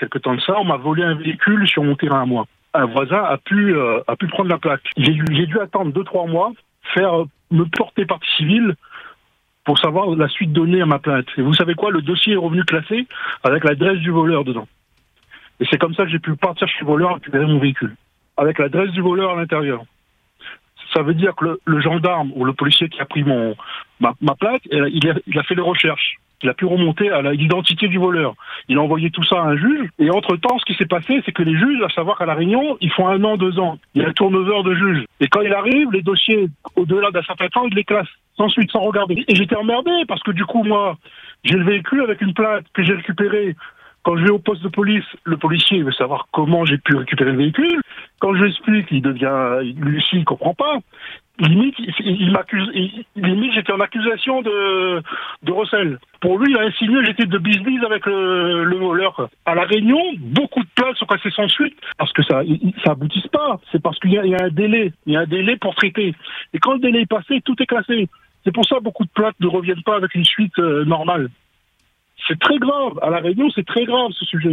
quelque temps de ça, on m'a volé un véhicule sur mon terrain à moi. Un voisin a pu prendre la plaque. J'ai dû attendre 2-3 mois, me porter partie civile pour savoir la suite donnée à ma plainte. Et vous savez quoi? Le dossier est revenu classé avec l'adresse du voleur dedans. Et c'est comme ça que j'ai pu partir chez le voleur et récupérer mon véhicule. Avec l'adresse du voleur à l'intérieur. Ça veut dire que le gendarme ou le policier qui a pris ma plaque, il a fait les recherches. Il a pu remonter à l'identité du voleur. Il a envoyé tout ça à un juge. Et entre-temps, ce qui s'est passé, c'est que les juges, à savoir qu'à La Réunion, ils font 1 an, 2 ans. Il y a un turnover de juges. Et quand il arrive, les dossiers, au-delà d'un certain temps, il les classe sans suite, sans regarder. Et j'étais emmerdé parce que du coup, moi, j'ai le véhicule avec une plaque que j'ai récupérée. Quand je vais au poste de police, le policier veut savoir comment j'ai pu récupérer le véhicule. Quand je l'explique, lui aussi, il comprend pas. Limite, il m'accuse, limite, j'étais en accusation de recel. Pour lui, il a insinué que j'étais de business avec le voleur. À La Réunion, beaucoup de plaques sont cassées sans suite parce que ça aboutisse pas. C'est parce qu'il y a un délai. Il y a un délai pour traiter. Et quand le délai est passé, tout est classé. C'est pour ça que beaucoup de plaques ne reviennent pas avec une suite normale. C'est très grave. À La Réunion, c'est très grave ce sujet.